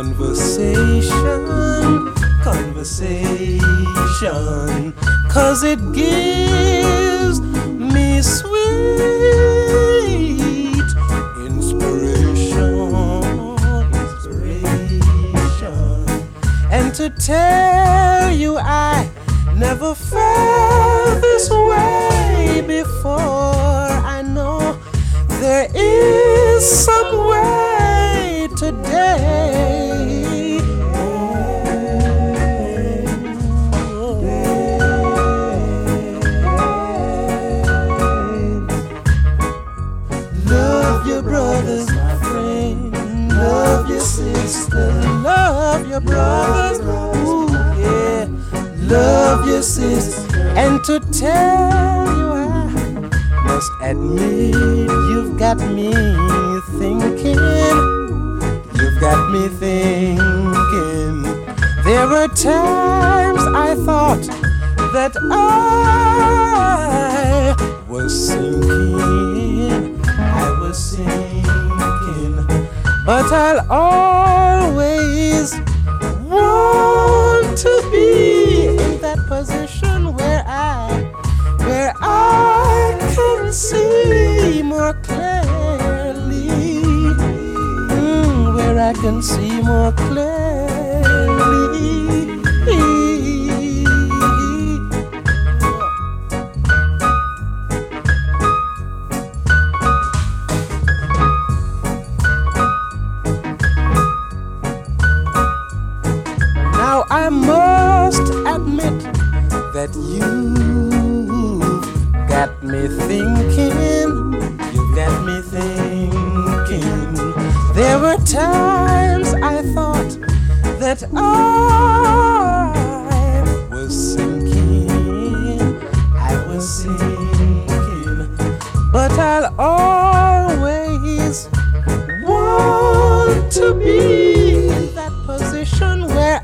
conversation, 'cause it gives me sweet inspiration. And to tell you I never felt this way before. I know there is some way today. Love your brothers, my friend. Love your sister. Love your brothers. Ooh, yeah. Love your sister. And to tell you I must admit you've got me thinking. You've got me thinking. There were times I thought that I was sinking. I was sinking. But I'll always want to be in that position where I can see more clearly, where I can see more clearly. Now I must admit that you've got me thinking. You've got me thinking. There were times I thought that I was sinking. I was sinking. But I'll always want to be in that position where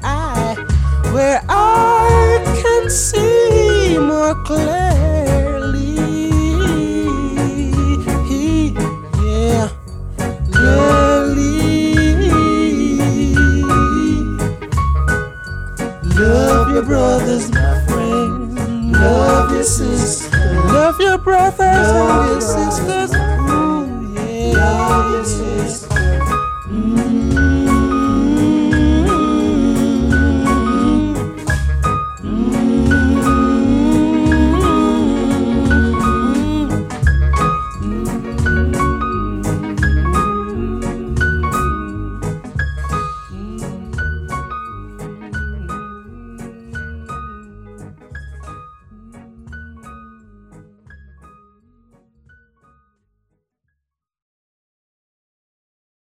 I can see more clearly. Yeah, clearly. Love your brothers, my friend. Love your sisters. Love your brothers and your sisters.